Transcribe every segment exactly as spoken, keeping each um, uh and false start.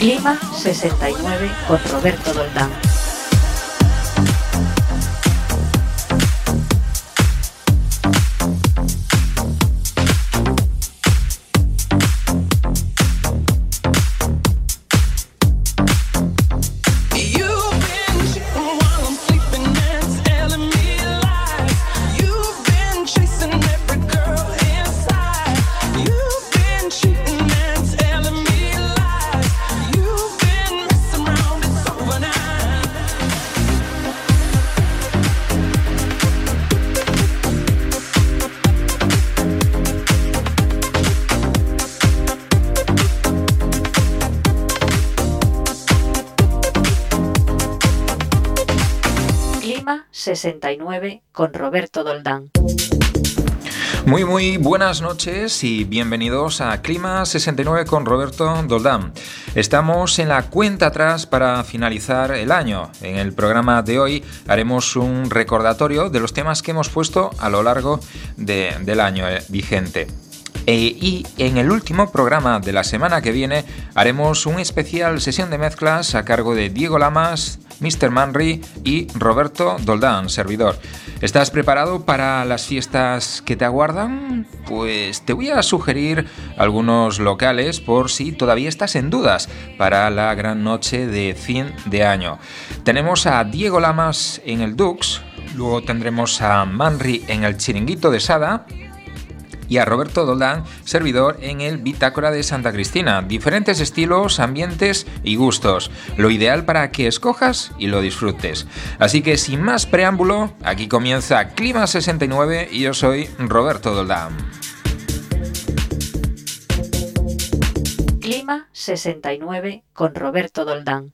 Clima sesenta y nueve con Roberto Doldán. sesenta y nueve con Roberto Doldán. Muy muy buenas noches y bienvenidos a Clima sesenta y nueve con Roberto Doldán. Estamos en la cuenta atrás para finalizar el año. En el programa de hoy haremos un recordatorio de los temas que hemos puesto a lo largo de, del año eh, vigente. E, y en el último programa de la semana que viene haremos un especial sesión de mezclas a cargo de Diego Lamas, mister Manri y Roberto Doldán, servidor. ¿Estás preparado para las fiestas que te aguardan? Pues te voy a sugerir algunos locales por si todavía estás en dudas para la gran noche de fin de año. Tenemos a Diego Lamas en el Dux, luego tendremos a Manri en el Chiringuito de Sada y a Roberto Doldán, servidor, en el Bitácora de Santa Cristina. Diferentes estilos, ambientes y gustos. Lo ideal para que escojas y lo disfrutes. Así que sin más preámbulo, aquí comienza Clima sesenta y nueve y yo soy Roberto Doldán. Clima sesenta y nueve con Roberto Doldán.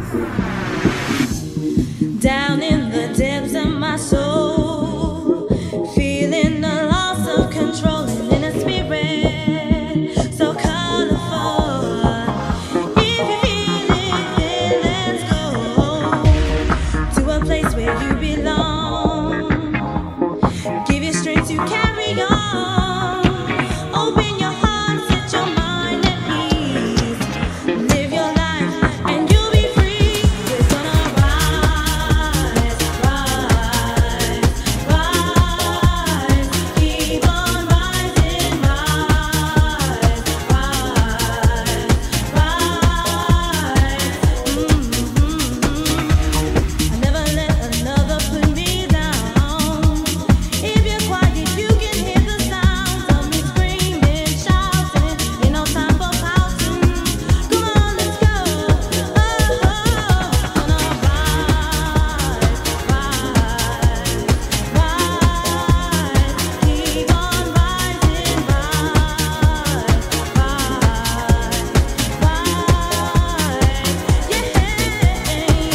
Down in the depths of my soul, feeling the loss of control and in a spirit so colorful. If you feel it, then let's go to a place where you belong. Give you strength to carry on. Open your heart, set your mind at ease. Live your life and you'll be free. We're gonna rise, rise, rise. Keep on rising, rise, rise, rise. Mm-hmm. I never let another put me down. If you're quiet, you can hear the sounds of me screaming, shouting. Ain't no time for pouting. Come on, let's go. Oh, oh, oh. Gonna rise, rise, rise. Keep on rising, rise, rise, rise. Yeah,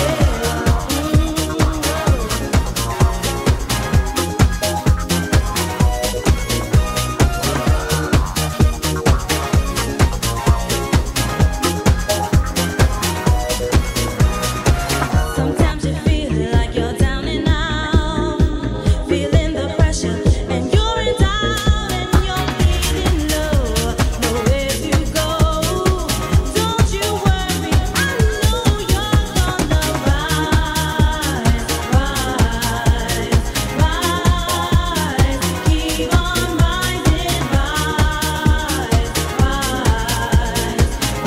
sometimes you feel like you're down and out, feeling the pressure, and you're in doubt, and you're feeling low, nowhere to go. Don't you worry, I know you're gonna rise, rise, rise. Keep on rising, rise, rise, rise.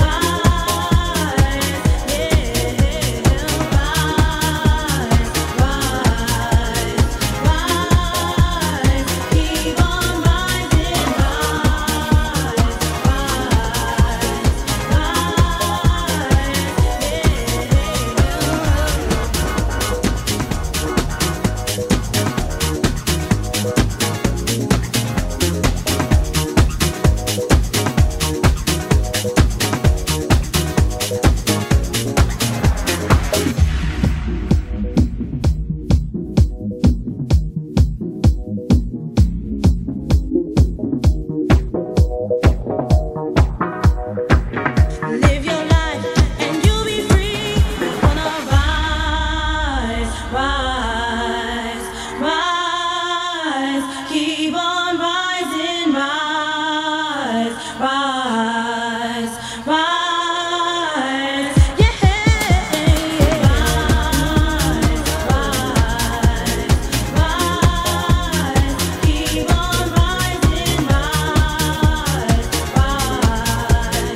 Live your life and you'll be free. We're gonna rise, rise, rise. Keep on rising, rise, rise, rise. Yeah, rise, rise, rise. Keep on rising, rise, rise.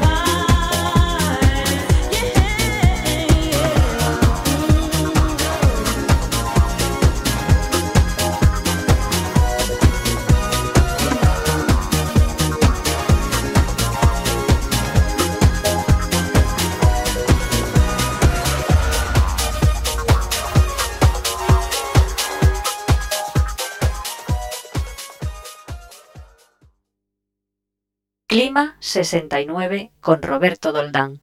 Clima sesenta y nueve con Roberto Doldán.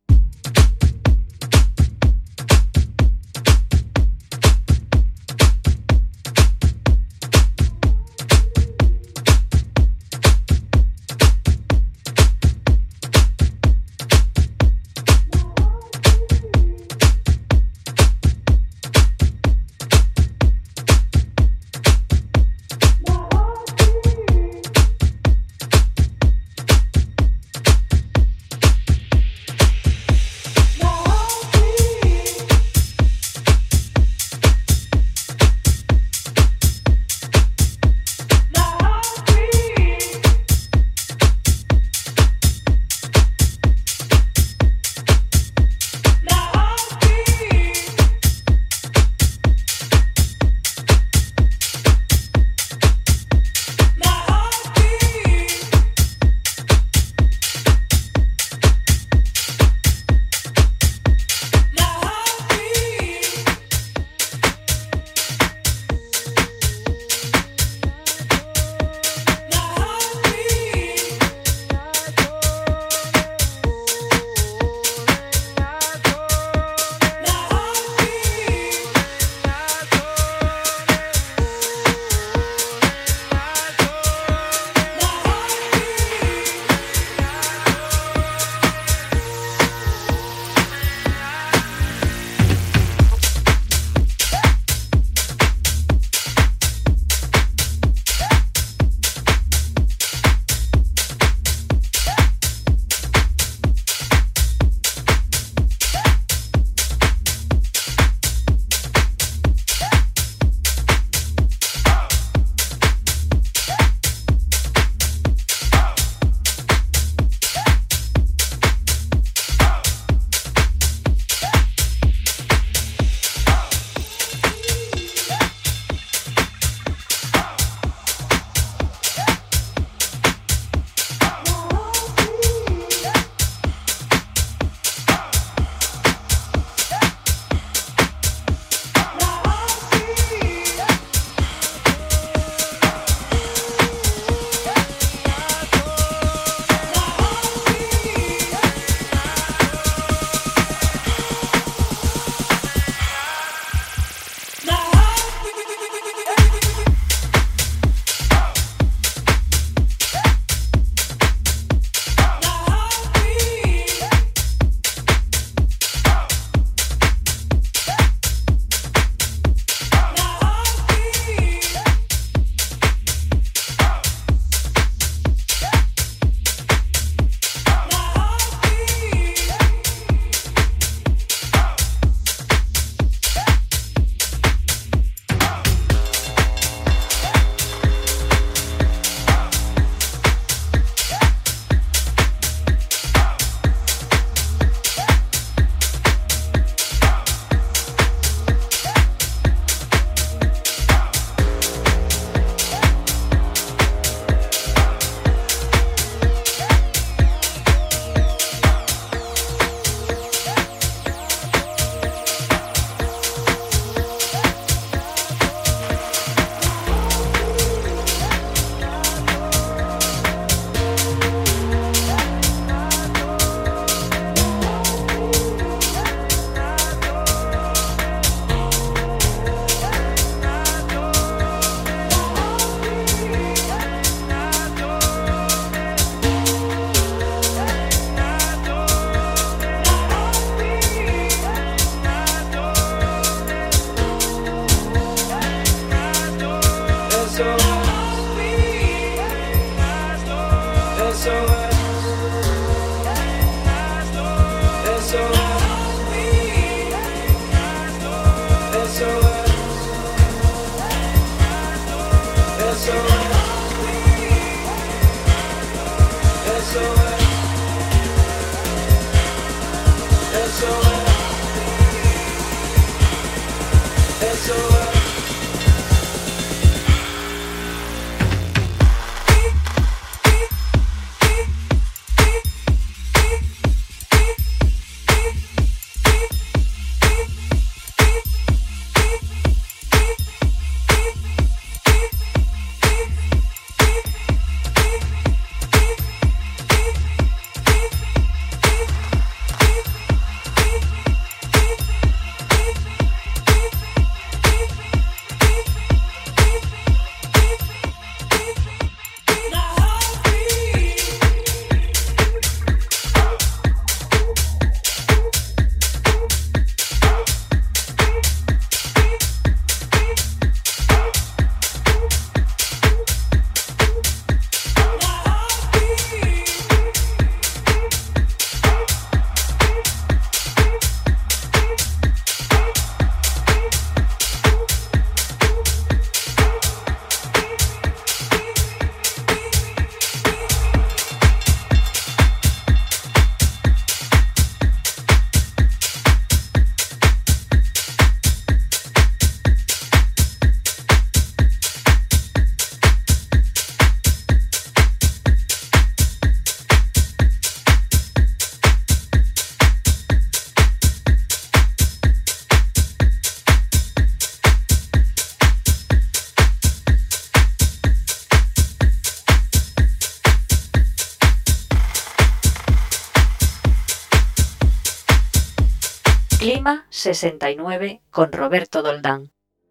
Clima sesenta y nueve con Roberto Doldán.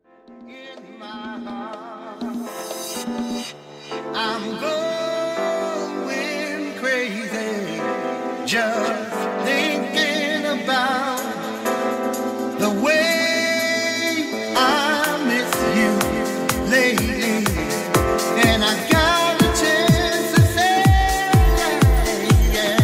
I'm going crazy, just thinking about the way I miss you lately, and I got a chance to say, yeah,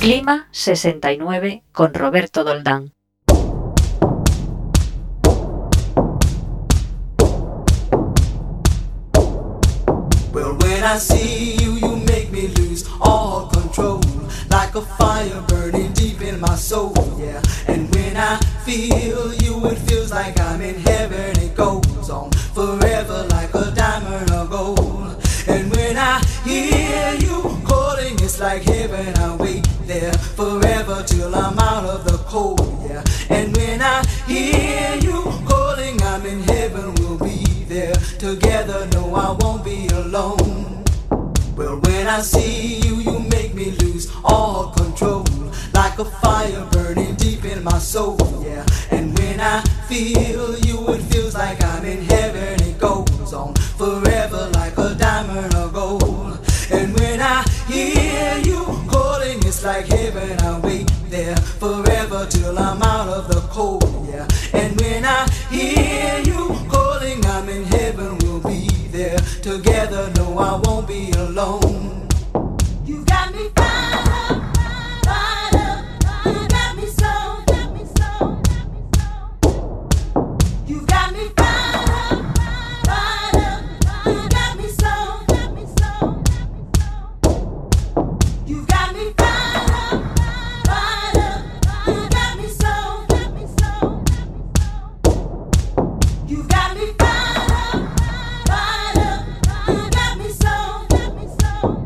Clima sesenta y nueve con Roberto Doldán. Well, when I see you, you make me lose all control, like a fire burning deep in my soul, yeah. And when I feel you, it feels like I'm in heaven. It goes on forever like a diamond or gold. And when I hear you calling, it's like heaven. I wait there forever till I'm out of the cold, yeah. And when I hear you calling, I'm in heaven. We'll be there together. No, I won't be alone. Well, when I see you, you make me lose all control, like a fire burning deep in my soul, yeah. And when I feel you, it feels like I'm in heaven. It goes on forever like a diamond or gold. And when I hear you calling, it's like heaven. I wait there forever till I'm out of the cold, yeah. And when I hear you calling, I'm in heaven. We'll be there together. No, I won't be alone. You got me fired up, fired up. You got me so, got me so, got me so. You got me fired up, fired up. You got me so, got me so, got me so. You got me fired up, fired up. You got me so, got me so, got me so. You got me fired up, fired up. You got me so, got me so.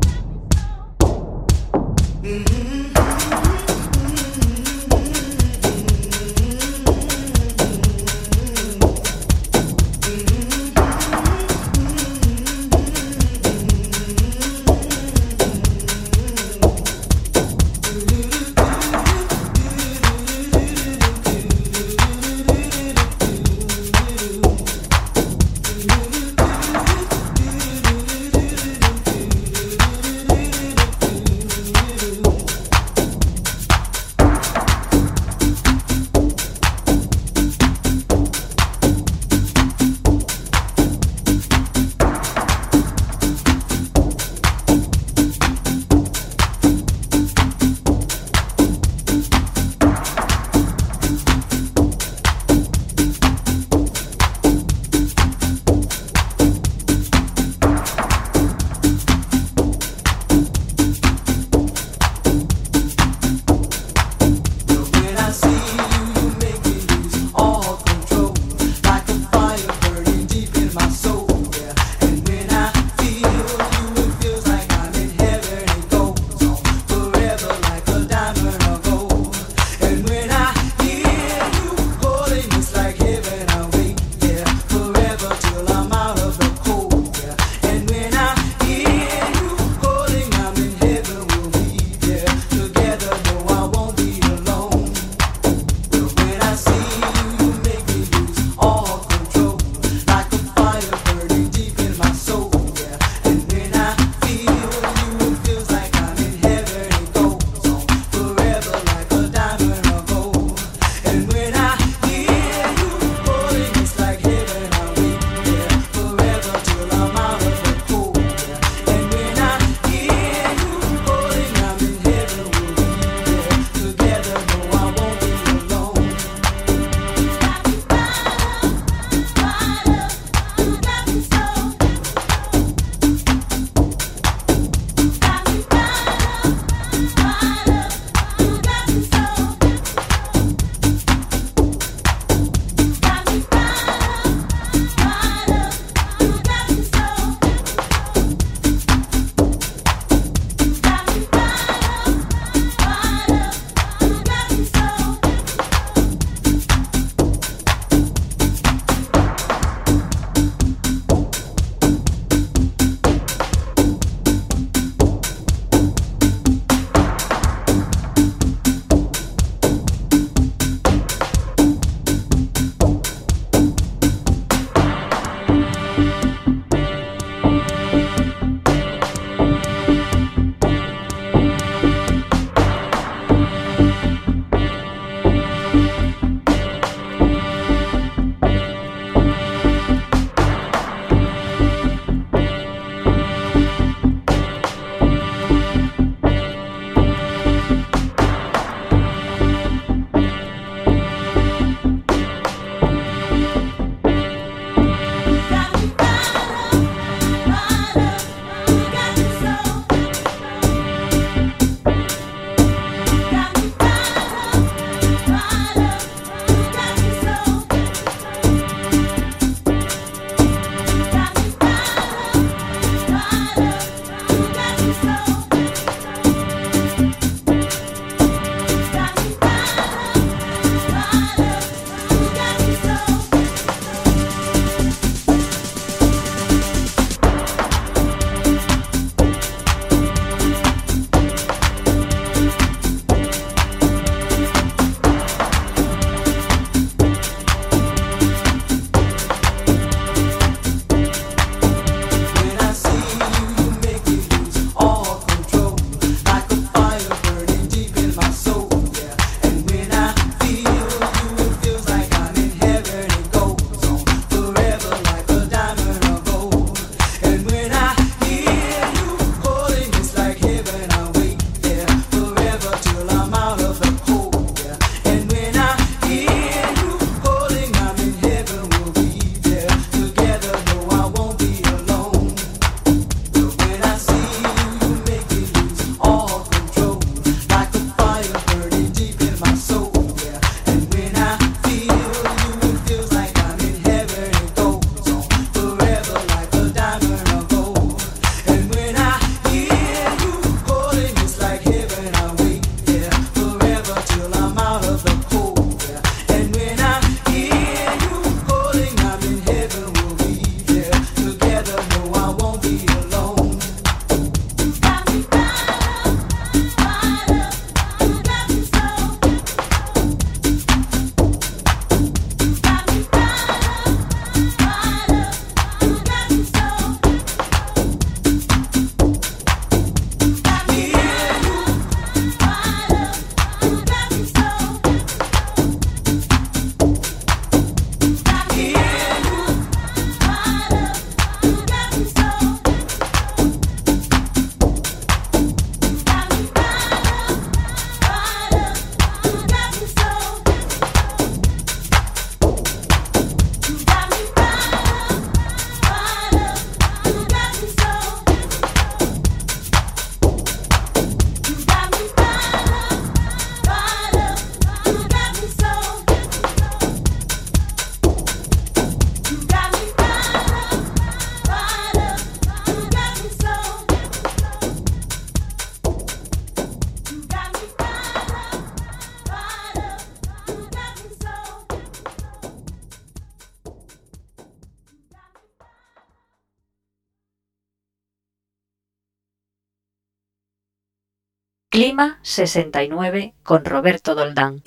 Clima sesenta y nueve con Roberto Doldán.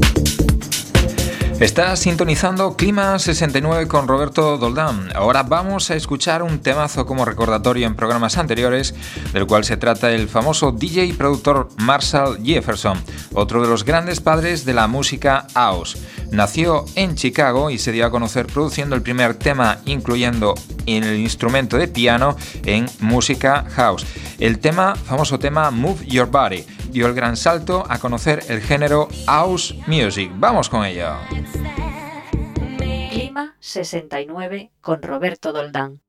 Estás sintonizando Clima sesenta y nueve con Roberto Doldán. Ahora vamos a escuchar un temazo como recordatorio en programas anteriores, del cual se trata el famoso D J y productor Marshall Jefferson, otro de los grandes padres de la música house. Nació en Chicago y se dio a conocer produciendo el primer tema incluyendo el instrumento de piano en música house. El tema, famoso tema Move Your Body, dio el gran salto a conocer el género house music. Vamos con ello. Clima sesenta y nueve con Roberto Doldán.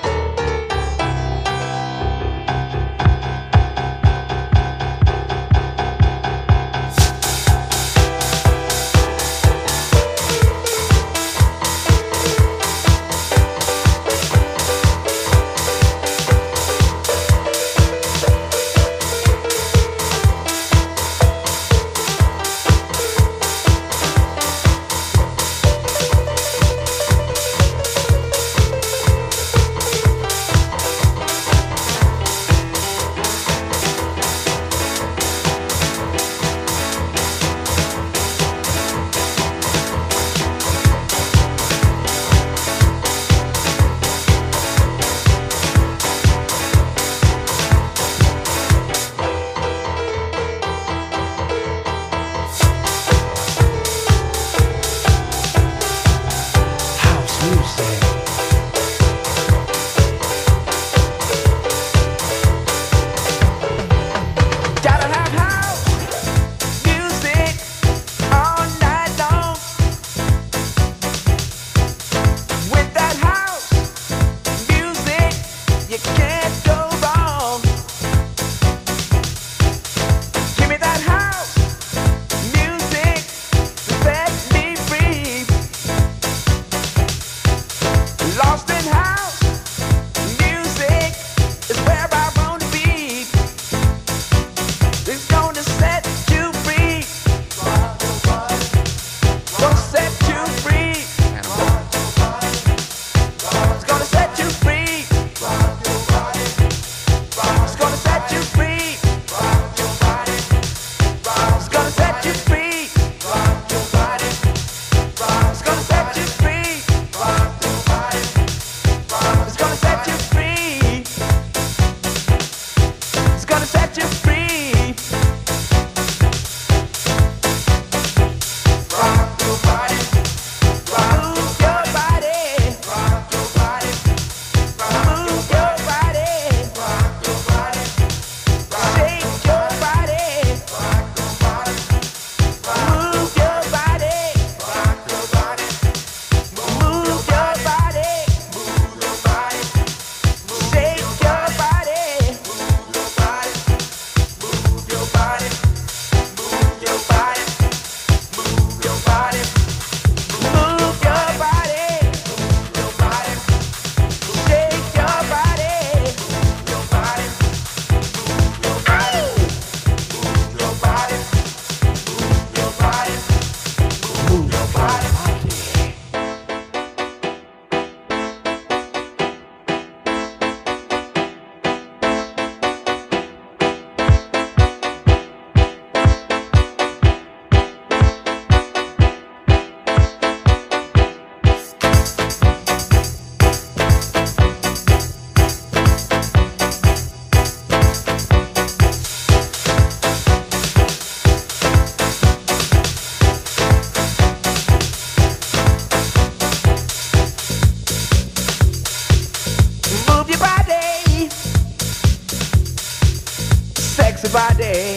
Body.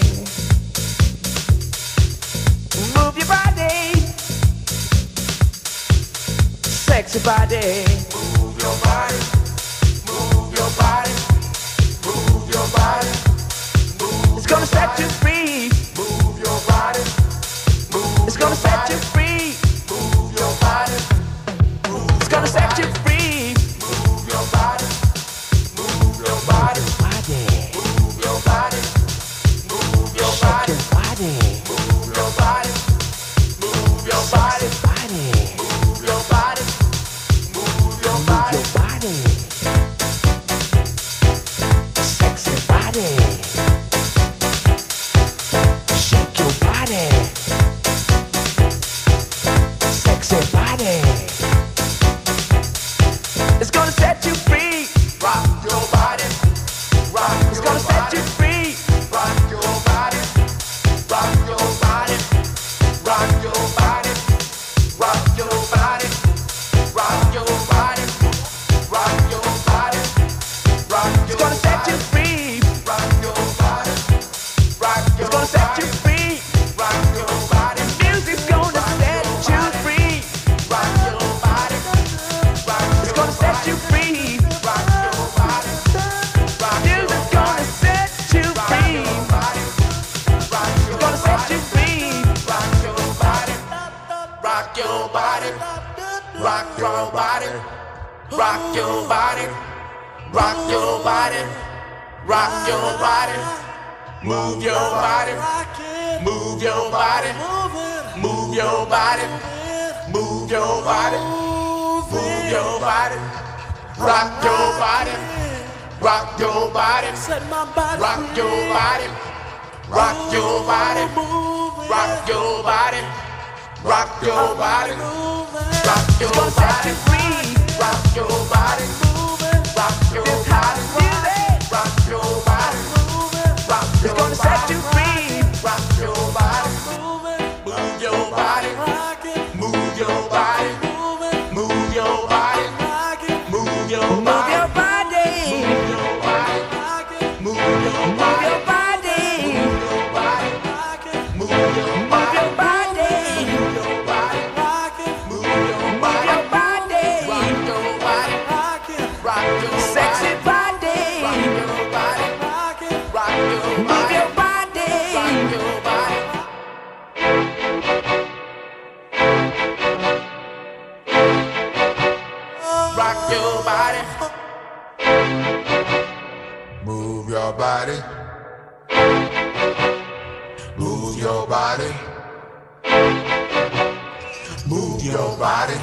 Move your body, sexy body. Move your body, move your body, move your body. Move it's gonna set you free. Move your body, move it's gonna set you free. Move your body, move it's gonna set you free. Move your body, move your body, move your body. Move your body, move your body, move your body, move your body, move your body, sexy body. rock your body, rock your body, rock your body, rock your body, move your body, move your body, move your body, move your body, move your body, rock your body, rock your body, rock your body, rock your body, rock your body, rock your body, rock your body, rock your body, rock your body, rock your body, rock your body, it's gonna set you free. Rock your body, move your body, move your body, move your body, move your body, move your body, move your body, move your body, move your body, move your body, move your body, rock your body, rock your sexy body, rock your body, rock your move your body, rock your body. Rock your body, move your body, move your body, move your body.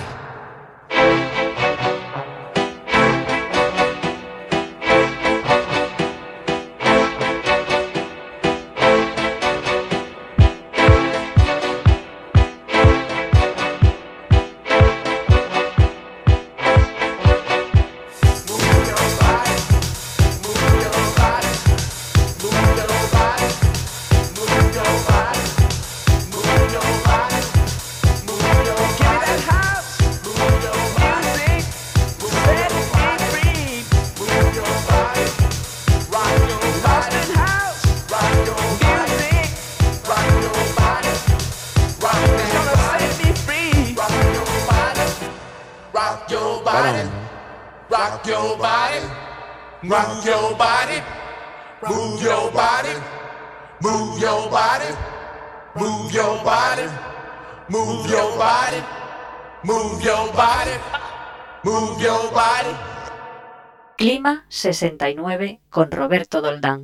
Rock your body, rock your body, rock your body, move your body, move your body, move your body, move your body, move your body, move your body. Clima sesenta y nueve con Roberto Doldán.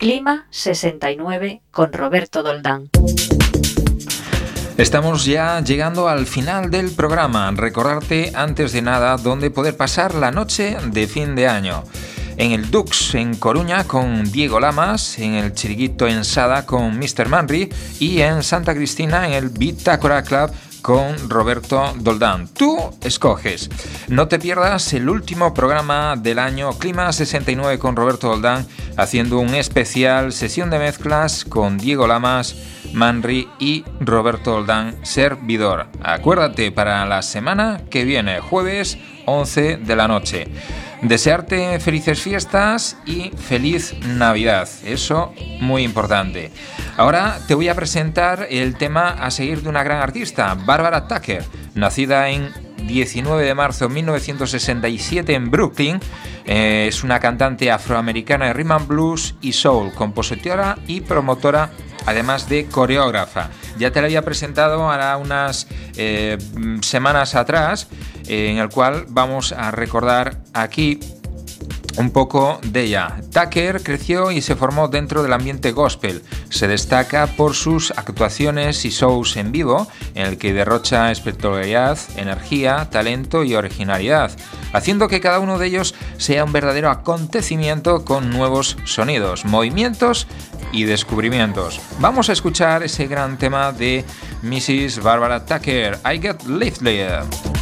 Clima sesenta y nueve con Roberto Doldán. Estamos ya llegando al final del programa. Recordarte antes de nada dónde poder pasar la noche de fin de año. En el Dux en Coruña con Diego Lamas, en el Chiriguito en Sada con mister Manri y en Santa Cristina en el Bitácora Club con Roberto Doldán. Tú escoges. No te pierdas el último programa del año Clima sesenta y nueve con Roberto Doldán, haciendo un especial sesión de mezclas con Diego Lamas, Manri y Roberto Doldán, servidor. Acuérdate para la semana que viene, jueves once de la noche. Desearte felices fiestas y feliz Navidad, eso muy importante. Ahora te voy a presentar el tema a seguir de una gran artista, Barbara Tucker, nacida en diecinueve de marzo de mil novecientos sesenta y siete en Brooklyn. Eh, es una cantante afroamericana de rhythm and blues y soul, compositora y promotora, además de coreógrafa. Ya te la había presentado ahora unas eh, semanas atrás, eh, en el cual vamos a recordar aquí un poco de ella. Tucker creció y se formó dentro del ambiente gospel. Se destaca por sus actuaciones y shows en vivo, en el que derrocha espectacularidad, energía, talento y originalidad, haciendo que cada uno de ellos sea un verdadero acontecimiento con nuevos sonidos, movimientos y descubrimientos. Vamos a escuchar ese gran tema de missus Barbara Tucker, I Get Lifted.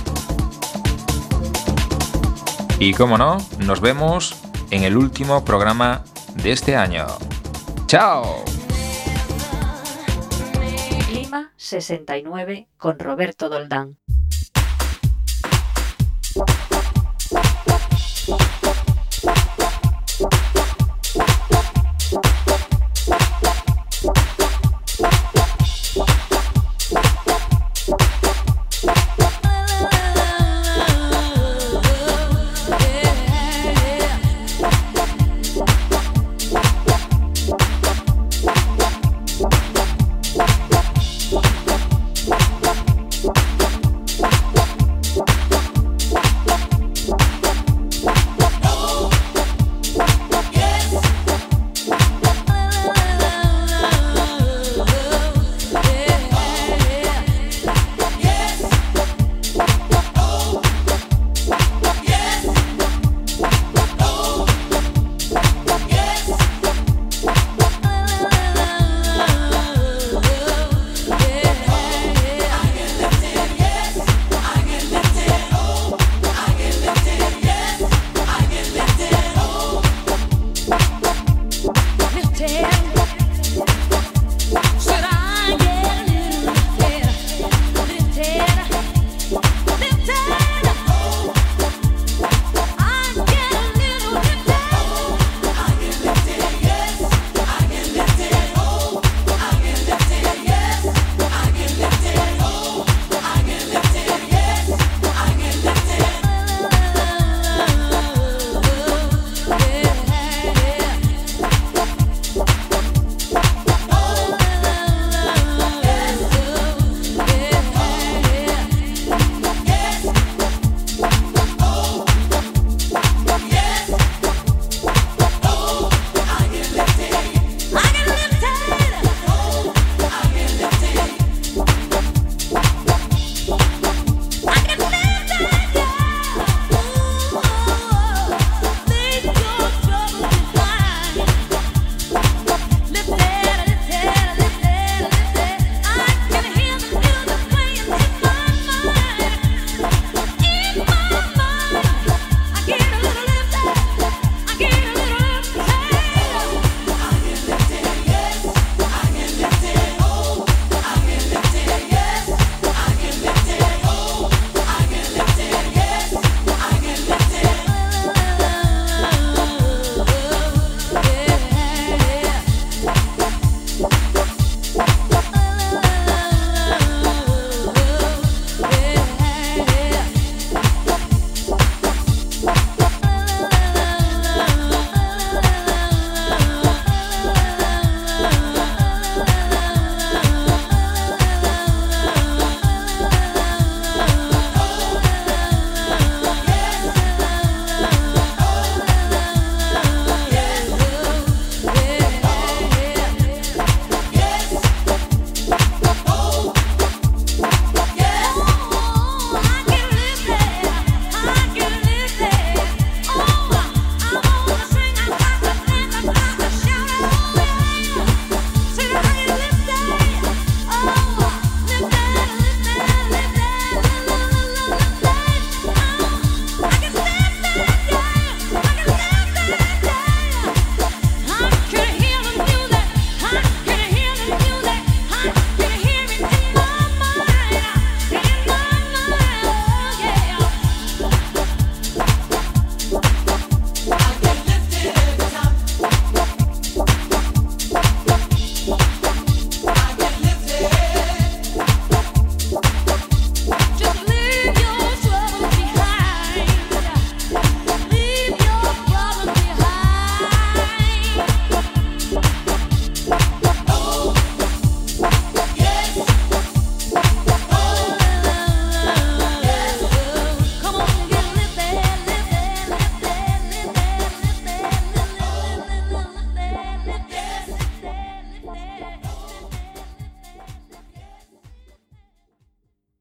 Y como no, nos vemos en el último programa de este año. ¡Chao! Clima sesenta y nueve con Roberto Doldán.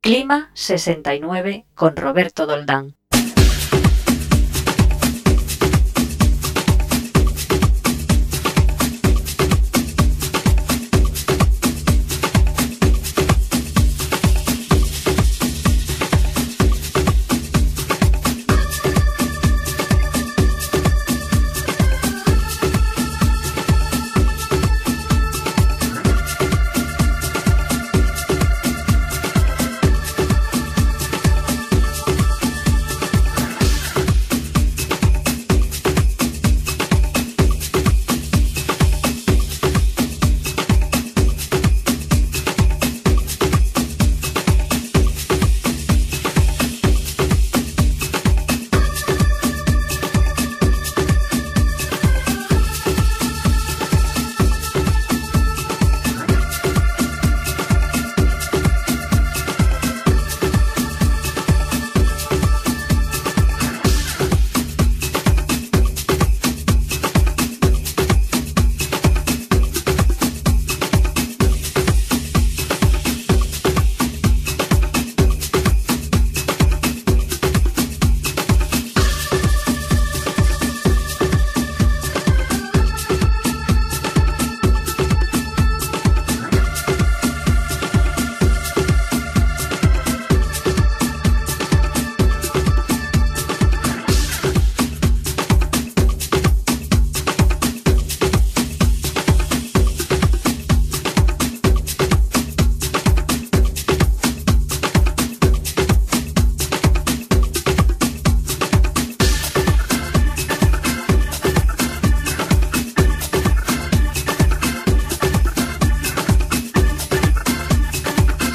Clima sesenta y nueve con Roberto Doldán.